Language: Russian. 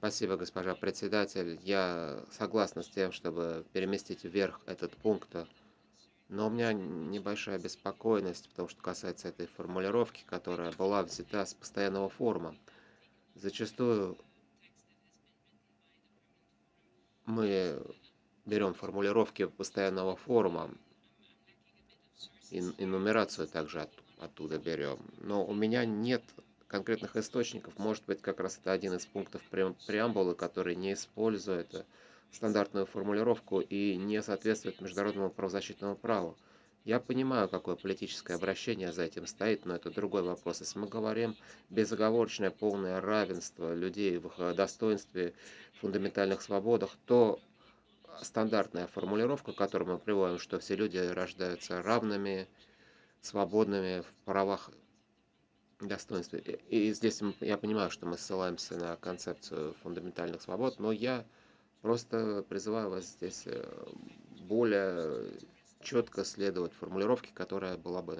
Спасибо, госпожа председатель. Я согласна с тем, чтобы переместить вверх этот пункт, но у меня небольшая беспокойность, потому что касается этой формулировки, которая была взята с постоянного форума. Зачастую мы берем формулировки постоянного форума и нумерацию также оттуда берем. Но у меня нет конкретных источников. Может быть, как раз это один из пунктов преамбулы, который не использует стандартную формулировку и не соответствует международному правозащитному праву. Я понимаю, какое политическое обращение за этим стоит, но это другой вопрос. Если мы говорим безоговорочное полное равенство людей в их достоинстве, фундаментальных свободах, то стандартная формулировка, которую мы приводим, что все люди рождаются равными, свободными в правах и достоинстве. И здесь я понимаю, что мы ссылаемся на концепцию фундаментальных свобод, но я просто призываю вас здесь более четко следовать формулировке, которая была бы